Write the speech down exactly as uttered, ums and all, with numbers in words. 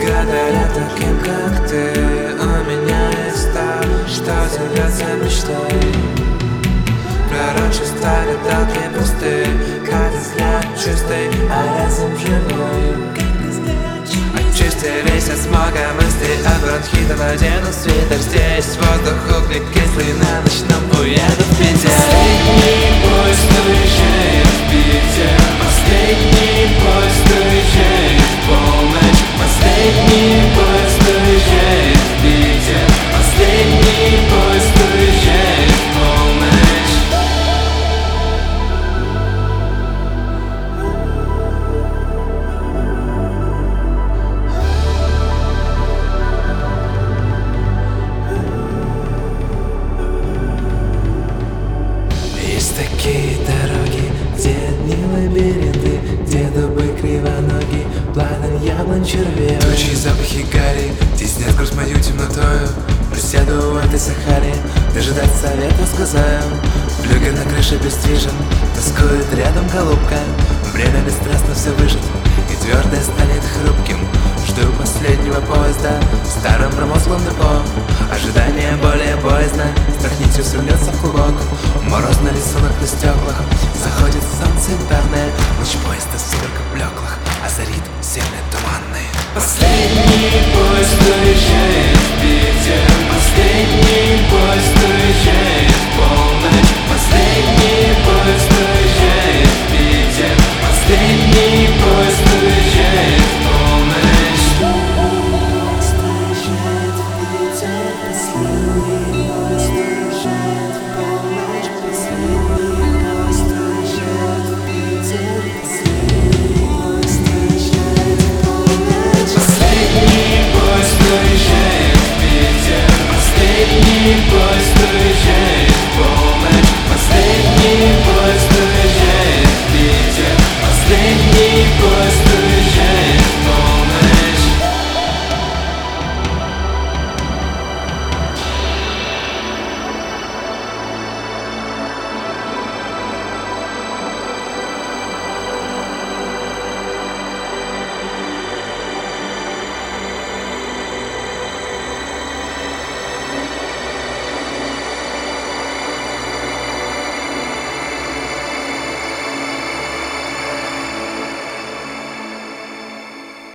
благодаря таким, как ты, у меня есть то, что зовется мечтой. Пророчества гадалки пусты, как взгляд чистый, а разум живой. Очистились от смога мысли, от бронхита надену свитер. Здесь воздух углекислый, на ночном уеду в Питер. Последний поезд уезжает в Питер. Последний поезд уезжает в полночь. Последний поезд уезжает в Питер. Последний поезд уезжает в полночь. Есть такие дороги, где одни лабиринты, где дубы кривоноги, пламен яблонь червей. Тучи, запахи гари, теснят грусть мою темнотою. Присяду в этой Сахаре, дожидать совета сказаю. Флюгер на крыше бесстижен, тоскует рядом голубка. Время бесстрастно все выжить, и твердое станет хрупким. Жду последнего поезда в старом промозглом депо. Ожидание более поздно, страх нитью свернется в клубок. Морозный рисунок на стеклах, заходит солнце янтарное. Луч поезда в сумерках блеклых озарит земли туманные. Последний поезд